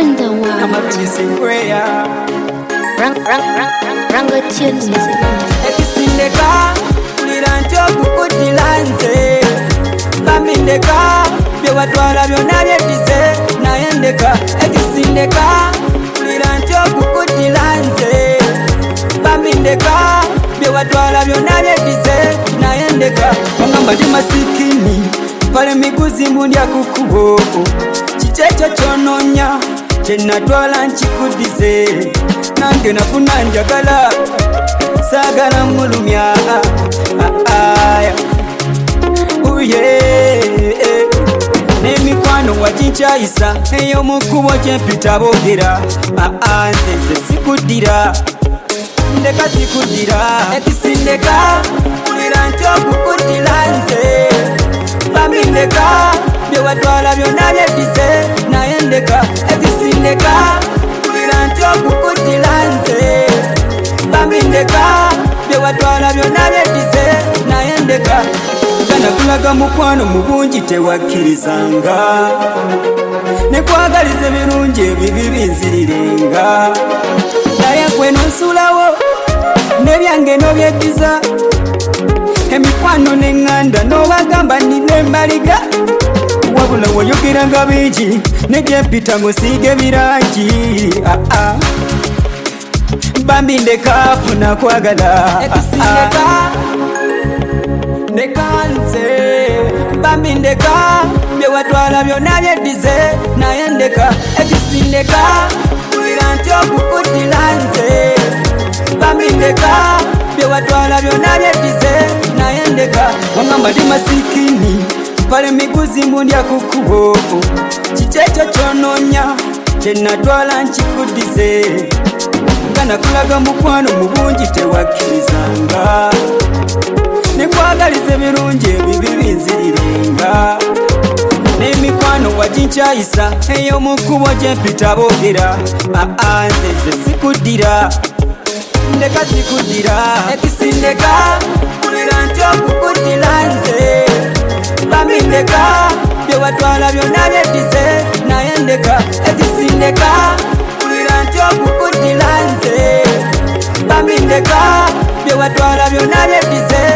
Rango tunes music. Ekisindeka Nirancho kukutilanze Bambindeka Byewatwala byonna byeddize nayendeka Ekisindeka Nirancho kukutilanze Bambindeka Byewatwala byonna byeddize nayendeka Wangamba ndi masikini pale miguzi mundya kukubo Kikyekyo kyononya kyenatwala nkikudize nange nafuna njagala sagala mulumya n'emikwano wakinkyayisa ey'omukubo kyempita boogera nze sikuddira ndeka sikuddira ekisindeka ulira nti okukuddira nze bambindeka byewatwala byonna byeddize naye ndeka ekisindeka ulira nti okukuddira nze bambindeka byewatwala byonna byeddize naye ndeka ganakulaga mukwano mu bungi tewakkirizanga nekwagaliza ebirungi ebibi binzirirenga naye gwe nonsulawo nebyange nobyeddiza emikwano neŋŋanda n'obagamba nina embaliga wabula woyogeranga bingi negyempita ng'osiiga ebirangi bambindeka funa kwagala ekisindeka nekanze bambindeka byewatwala byonna byeddize naye ndeka ekisindeka ulira nti okukuddira nze bambindeka byewatwala byonna byeddize naye ndeka wangamba ndi masikini pale miguzi mundya kukubo kikyekyo kyononya kyenatwala nkikudize nga nakulaga mukwano mu bungi tewakkirizanga nekwagaliza ebirungi ebibi binzirirenga n'emikwano wakinkyayisa ey'omukubo gyempita boogera nze sikuddira ndeka sikuddira ekisindeka ulira nti okukuddira nze bambindeka byewatwala byonna byeddize naye ndeka ekisindeka ulira nti okukuddira nze bambindeka byewatwala byonna byeddize